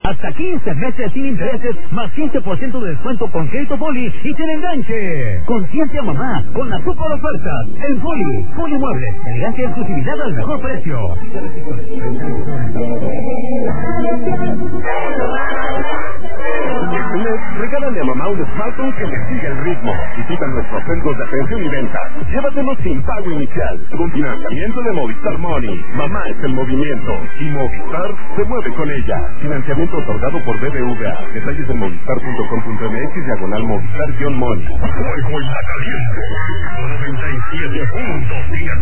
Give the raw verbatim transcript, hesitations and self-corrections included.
Hasta quince meses sin intereses, más quince por ciento de descuento con crédito Poli y sin enganche. Consiente a mamá con las super ofertas. En Poli, Poli Mueble, elegancia y exclusividad al mejor precio. Este mes, regálale a mamá un smartphone que le siga el ritmo. Visita nuestros centros de atención y venta. Llévatelo sin pago inicial, con financiamiento de Movistar Money. Mamá es el movimiento y Movistar se mueve con ella. Financiamiento otorgado por B B V A. Detalles en movistar punto com punto m x diagonal Movistar-Money. Fuego en la caliente. noventa y siete punto siete